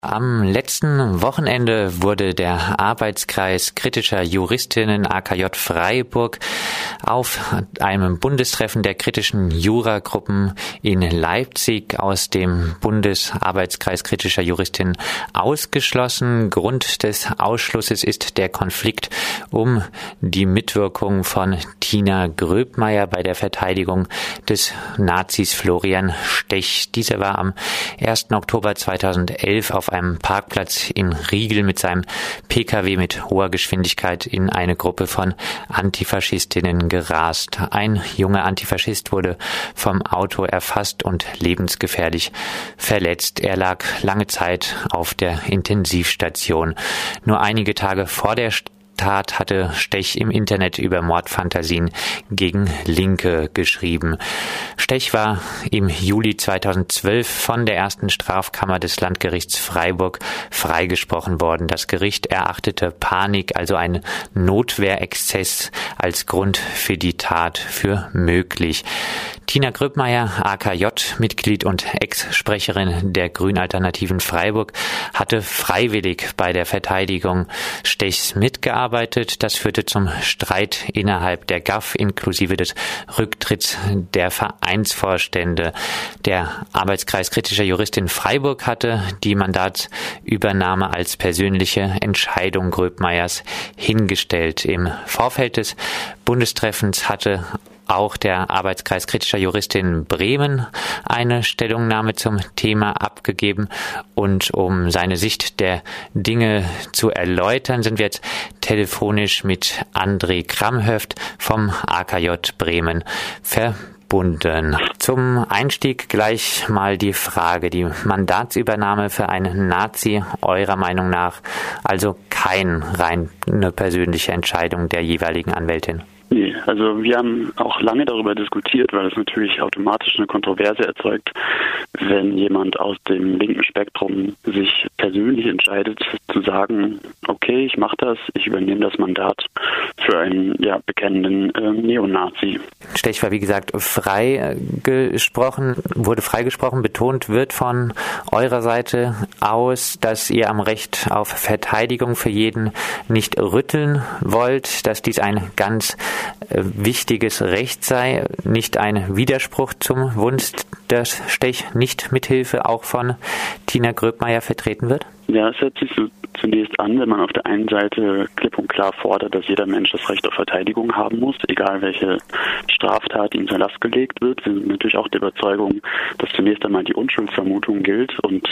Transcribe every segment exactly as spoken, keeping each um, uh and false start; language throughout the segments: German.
Am letzten Wochenende wurde der Arbeitskreis kritischer Juristinnen A K J Freiburg auf einem Bundestreffen der kritischen Juragruppen in Leipzig aus dem Bundesarbeitskreis kritischer Juristinnen ausgeschlossen. Grund des Ausschlusses ist der Konflikt um die Mitwirkung von Tina Gröbmeier bei der Verteidigung des Nazis Florian Stech. Dieser war am ersten Oktober zweitausendelf auf einem Parkplatz in Riegel mit seinem P K W mit hoher Geschwindigkeit in eine Gruppe von Antifaschistinnen gerast. Ein junger Antifaschist wurde vom Auto erfasst und lebensgefährlich verletzt. Er lag lange Zeit auf der Intensivstation. Nur einige Tage vor der Tat hatte Stech im Internet über Mordfantasien gegen Linke geschrieben. Stech war im Juli zweitausendzwölf von der ersten Strafkammer des Landgerichts Freiburg freigesprochen worden. Das Gericht erachtete Panik, also einen Notwehrexzess, als Grund für die Tat für möglich. Tina Gröbmeier, A K J-Mitglied und Ex-Sprecherin der Grünalternativen Freiburg, hatte freiwillig bei der Verteidigung Stechs mitgearbeitet. Das führte zum Streit innerhalb der G A F inklusive des Rücktritts der Vereinsvorstände. Der Arbeitskreis kritischer Juristin Freiburg hatte die Mandatsübernahme als persönliche Entscheidung Gröbmeiers hingestellt. Im Vorfeld des Bundestreffens hatte auch der Arbeitskreis kritischer Juristin Bremen eine Stellungnahme zum Thema abgegeben. Und um seine Sicht der Dinge zu erläutern, sind wir jetzt telefonisch mit André Kramhöft vom A K J Bremen verbunden. Zum Einstieg gleich mal die Frage, die Mandatsübernahme für einen Nazi eurer Meinung nach also keine rein eine persönliche Entscheidung der jeweiligen Anwältin? Nee, also wir haben auch lange darüber diskutiert, weil es natürlich automatisch eine Kontroverse erzeugt, wenn jemand aus dem linken Spektrum sich persönlich entscheidet, zu sagen, okay, ich mache das, ich übernehme das Mandat für einen ja, bekennenden äh, Neonazi. Stech war wie gesagt freigesprochen, wurde freigesprochen, betont wird von eurer Seite aus, dass ihr am Recht auf Verteidigung für jeden nicht rütteln wollt, dass dies ein ganz wichtiges Recht sei, nicht ein Widerspruch zum Wunsch, dass Stech nicht mithilfe auch von Tina Gröbmeier vertreten wird? Ja, es hört sich so zunächst an, wenn man auf der einen Seite klipp und klar fordert, dass jeder Mensch das Recht auf Verteidigung haben muss, egal welche Straftat ihm zur Last gelegt wird. Wir sind natürlich auch der Überzeugung, dass zunächst einmal die Unschuldsvermutung gilt und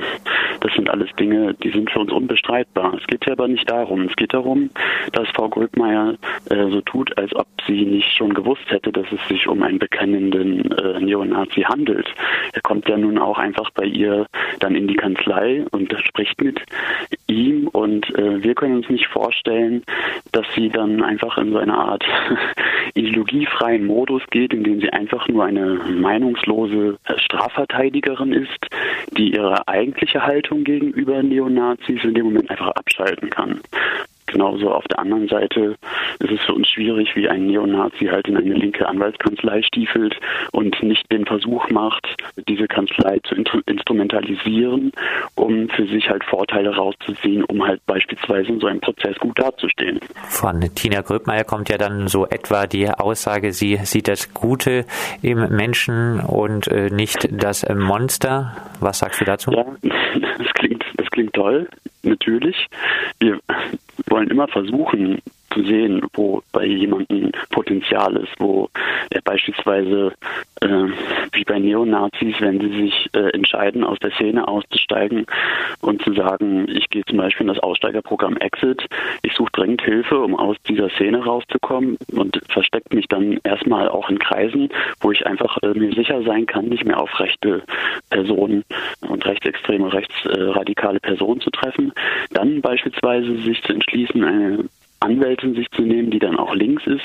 das sind alles Dinge, die sind für uns unbestreitbar. Es geht ja aber nicht darum. Es geht darum, dass Frau Gröbmeier äh, so tut, als ob sie nicht schon gewusst hätte, dass es sich um einen bekennenden äh, Neonazi handelt. Er kommt ja nun auch einfach bei ihr dann in die Kanzlei und spricht mit ihm und äh, wir können uns nicht vorstellen, dass sie dann einfach in so eine Art ideologiefreien Modus geht, in dem sie einfach nur eine meinungslose Strafverteidigerin ist, die ihre eigentliche Haltung gegenüber Neonazis in dem Moment einfach abschalten kann. Genauso auf der anderen Seite ist es für uns schwierig, wie ein Neonazi halt in eine linke Anwaltskanzlei stiefelt und nicht den Versuch macht, diese Kanzlei zu instrumentalisieren, um für sich halt Vorteile rauszuziehen, um halt beispielsweise in so einem Prozess gut dazustehen. Von Tina Gröbmeier kommt ja dann so etwa die Aussage, sie sieht das Gute im Menschen und äh, nicht das Monster. Was sagst du dazu? Ja, das klingt, das klingt toll, natürlich. Wir wollen immer versuchen zu sehen, wo bei jemandem Potenzial ist, wo er beispielsweise äh, wie bei Neonazis, wenn sie sich äh, entscheiden, aus der Szene auszusteigen und zu sagen, ich gehe zum Beispiel in das Aussteigerprogramm Exit, ich suche dringend Hilfe, um aus dieser Szene rauszukommen und versteckt mich dann erstmal auch in Kreisen, wo ich einfach äh, mir sicher sein kann, nicht mehr auf rechte Personen und rechtsextreme, rechtsradikale Personen zu treffen. Dann beispielsweise sich zu entschließen, eine Anwältin sich zu nehmen, die dann auch links ist,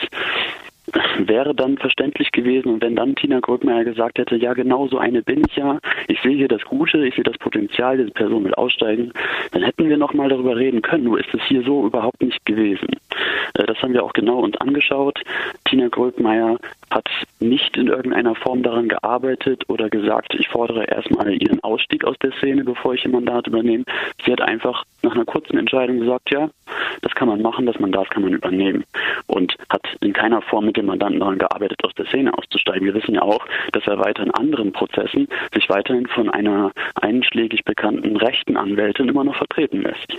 wäre dann verständlich gewesen. Und wenn dann Tina Gröbmeier gesagt hätte, ja, genau so eine bin ich ja, ich sehe hier das Gute, ich sehe das Potenzial, diese Person will aussteigen, dann hätten wir nochmal darüber reden können. Nur ist es hier so überhaupt nicht gewesen. Das haben wir auch genau uns angeschaut. Tina Gröbmeier hat nicht in irgendeiner Form daran gearbeitet oder gesagt, ich fordere erstmal ihren Ausstieg aus der Szene, bevor ich ihr Mandat übernehme. Sie hat einfach nach einer kurzen Entscheidung gesagt, ja, das kann man machen, das Mandat kann man übernehmen. Und hat in keiner Form mit dem Mandanten daran gearbeitet, aus der Szene auszusteigen. Wir wissen ja auch, dass er weiter in anderen Prozessen sich weiterhin von einer einschlägig bekannten rechten Anwältin immer noch vertreten lässt.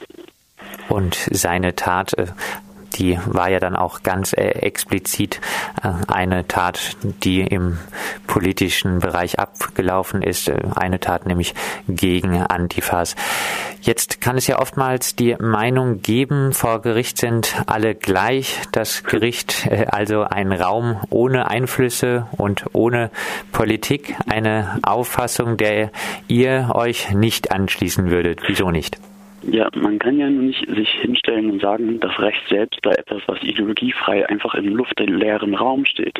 Und seine Tat, die war ja dann auch ganz explizit eine Tat, die im politischen Bereich abgelaufen ist. Eine Tat nämlich gegen Antifas. Jetzt kann es ja oftmals die Meinung geben, vor Gericht sind alle gleich. Das Gericht also ein Raum ohne Einflüsse und ohne Politik. Eine Auffassung, der ihr euch nicht anschließen würdet. Wieso nicht? Ja, man kann ja nur nicht sich hinstellen und sagen, das Recht selbst sei etwas, was ideologiefrei einfach im luftleeren Raum steht.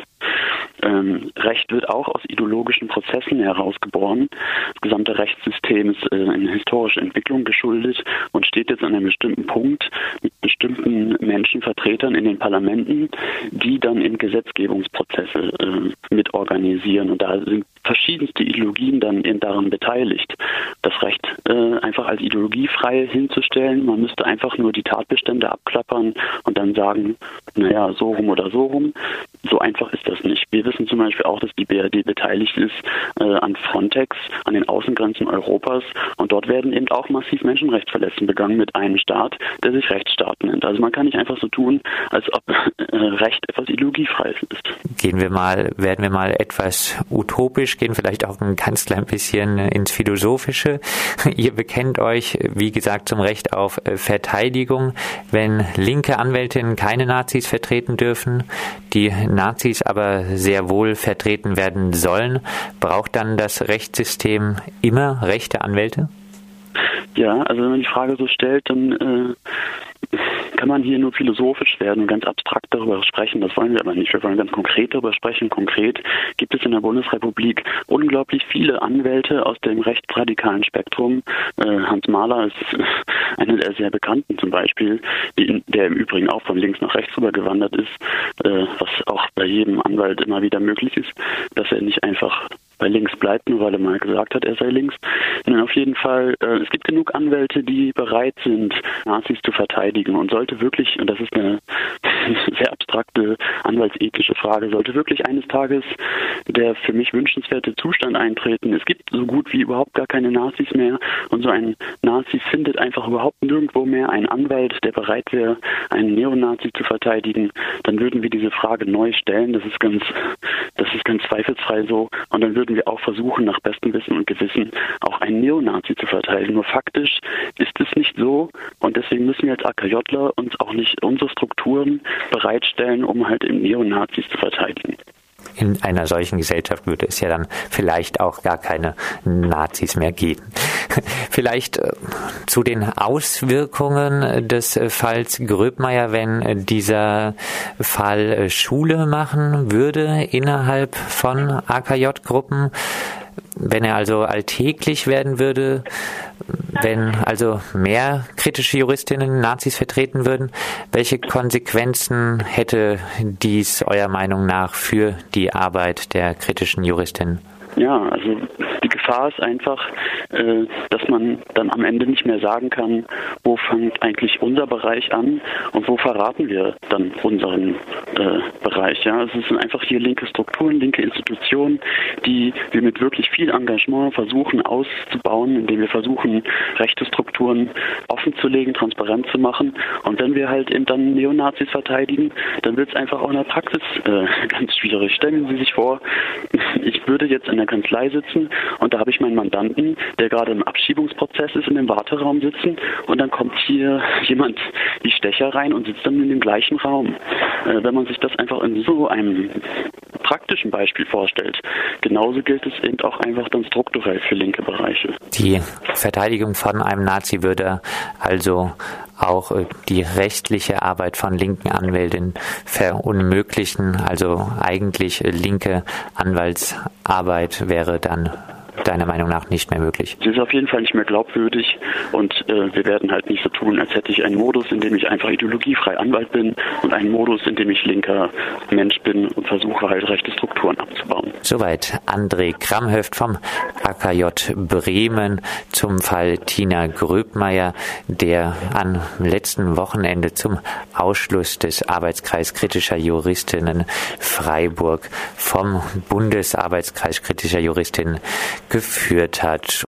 Ähm, Recht wird auch aus ideologischen Prozessen herausgeboren. Das gesamte Rechtssystem ist äh, eine historische Entwicklung geschuldet und steht jetzt an einem bestimmten Punkt mit bestimmten Menschenvertretern in den Parlamenten, die dann in Gesetzgebungsprozesse äh, mitorganisieren. Und da sind verschiedenste Ideologien dann in, daran beteiligt. Das Recht äh, einfach als ideologiefrei hinzustellen, man müsste einfach nur die Tatbestände abklappern und dann sagen, naja, so rum oder so rum. So einfach ist das nicht. Wir wissen zum Beispiel auch, dass die B R D beteiligt ist äh, an Frontex, an den Außengrenzen Europas und dort werden eben auch massiv Menschenrechtsverletzungen begangen mit einem Staat, der sich Rechtsstaat nennt. Also man kann nicht einfach so tun, als ob äh, Recht etwas ideologiefreies ist. Gehen wir mal, werden wir mal etwas utopisch, gehen vielleicht auch ein ganz klein bisschen ins Philosophische. Ihr bekennt euch, wie gesagt, zum Recht auf Verteidigung. Wenn linke Anwältinnen keine Nazis vertreten dürfen, die Nazis aber sehr wohl vertreten werden sollen, braucht dann das Rechtssystem immer rechte Anwälte? Ja, also wenn man die Frage so stellt, dann äh, kann man hier nur philosophisch werden und ganz abstrakt darüber sprechen. Das wollen wir aber nicht. Wir wollen ganz konkret darüber sprechen. Konkret gibt es in der Bundesrepublik unglaublich viele Anwälte aus dem rechtsradikalen Spektrum. Äh, Hans Mahler ist einer der sehr bekannten zum Beispiel, die, der im Übrigen auch von links nach rechts rüber gewandert ist, äh, was auch bei jedem Anwalt immer wieder möglich ist, dass er nicht einfach bei links bleibt, nur weil er mal gesagt hat, er sei links. Und auf jeden Fall, äh, es gibt genug Anwälte, die bereit sind, Nazis zu verteidigen und sollte wirklich, und das ist eine sehr abstrakte anwaltsethische Frage, sollte wirklich eines Tages der für mich wünschenswerte Zustand eintreten. Es gibt so gut wie überhaupt gar keine Nazis mehr und so ein Nazi findet einfach überhaupt nirgendwo mehr einen Anwalt, der bereit wäre, einen Neonazi zu verteidigen, dann würden wir diese Frage neu stellen. Das ist ganz, das ist ganz zweifelsfrei so. Und dann würden wir auch versuchen, nach bestem Wissen und Gewissen auch einen Neonazi zu verteidigen. Nur faktisch ist es nicht so und deswegen müssen wir als AKJler uns auch nicht unsere Strukturen bereitstellen, um halt im Neonazis zu verteidigen. In einer solchen Gesellschaft würde es ja dann vielleicht auch gar keine Nazis mehr geben. Vielleicht zu den Auswirkungen des Falls Gröbmeier, wenn dieser Fall Schule machen würde innerhalb von A K J-Gruppen, wenn er also alltäglich werden würde, wenn also mehr kritische Juristinnen Nazis vertreten würden, welche Konsequenzen hätte dies eurer Meinung nach für die Arbeit der kritischen Juristinnen? Ja, also die Gefahr ist einfach, äh, dass man dann am Ende nicht mehr sagen kann, wo fängt eigentlich unser Bereich an und wo verraten wir dann unseren äh, Bereich. Ja, es sind einfach hier linke Strukturen, linke Institutionen, die wir mit wirklich viel Engagement versuchen auszubauen, indem wir versuchen, rechte Strukturen offenzulegen, transparent zu machen. Und wenn wir halt eben dann Neonazis verteidigen, dann wird es einfach auch in der Praxis äh, ganz schwierig. Stellen Sie sich vor, ich würde jetzt in der Kanzlei sitzen und da habe ich meinen Mandanten, der gerade im Abschiebungsprozess ist, in dem Warteraum sitzen und dann kommt hier jemand wie Stecher rein und sitzt dann in dem gleichen Raum. Äh, wenn man sich das einfach in so einem praktischen Beispiel vorstellt, genauso gilt es eben auch einfach dann strukturell für linke Bereiche. Die Verteidigung von einem Nazi würde also auch die rechtliche Arbeit von linken Anwältinnen verunmöglichen. Also eigentlich linke Anwaltsarbeit wäre dann deiner Meinung nach nicht mehr möglich? Sie ist auf jeden Fall nicht mehr glaubwürdig und äh, wir werden halt nicht so tun, als hätte ich einen Modus, in dem ich einfach ideologiefrei Anwalt bin und einen Modus, in dem ich linker Mensch bin und versuche halt rechte Strukturen abzubauen. Soweit André Kramhöft vom A K J Bremen zum Fall Tina Gröbmeier, der am letzten Wochenende zum Ausschluss des Arbeitskreis kritischer Juristinnen Freiburg vom Bundesarbeitskreis kritischer Juristinnen geführt hat.